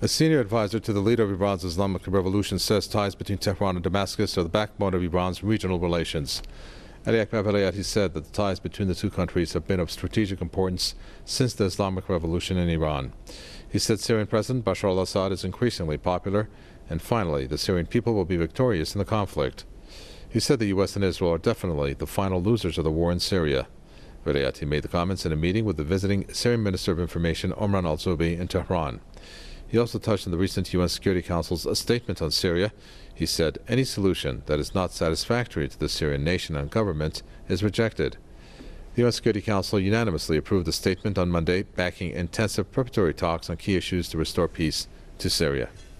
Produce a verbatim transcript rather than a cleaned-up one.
A senior advisor to the leader of Iran's Islamic Revolution says ties between Tehran and Damascus are the backbone of Iran's regional relations. Ali Akbar Velayati said that the ties between the two countries have been of strategic importance since the Islamic Revolution in Iran. He said Syrian President Bashar al-Assad is increasingly popular, and finally, the Syrian people will be victorious in the conflict. He said the U S and Israel are definitely the final losers of the war in Syria. Velayati made the comments in a meeting with the visiting Syrian Minister of Information Omran al-Zoubi in Tehran. He also touched on the recent U N Security Council's statement on Syria. He said any solution that is not satisfactory to the Syrian nation and government is rejected. The U N Security Council unanimously approved the statement on Monday, backing intensive preparatory talks on key issues to restore peace to Syria.